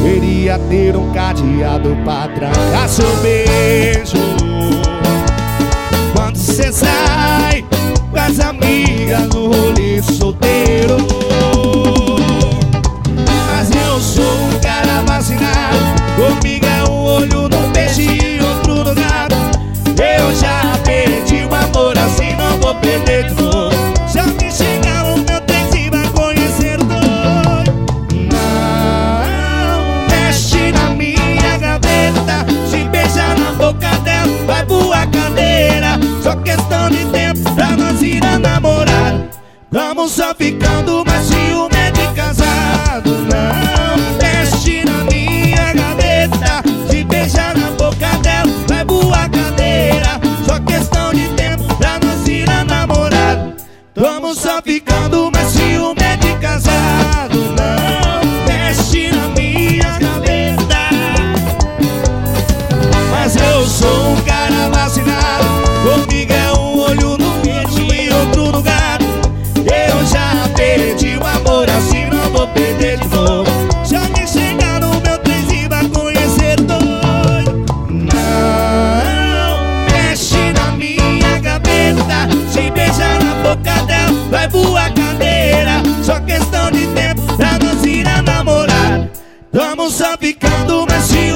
Queria ter um cadeado pra trancar seu beijo. Quando cê sai com as amigas no rolê solteiro. Mas eu sou um cara vacinado. Comigo é um olho no peixe e outro no gato. Eu já perdi o amor, assim não vou perder de novo. Já me chegar o meu tempo e vai conhecer o doido. Não mexe na minha gaveta. Se beijar na boca dela, vai voar cadeira. Só questão de tempo pra nós ir a namorar. Vamos só ficando, mas ciúme é de casado. Não mexe na minha gaveta. Se beijar na boca dela, vai voar cadeira. Só questão de tempo pra nós ir a namorar. Vamos só ficando, mas ciúme é de casado. Não mexe na minha gaveta. Mas eu sou um cara vacinado. Comigo é um olho no peixe e outro no gato. Eu já perdi o amor, assim não vou perder de novo. Já me chegar no meu três e vai conhecer doido. Não mexe na minha gaveta. Se beijar na boca dela, vai voar cadeira. Só questão de tempo pra nós ir a namorar. Vamos só ficando, mas se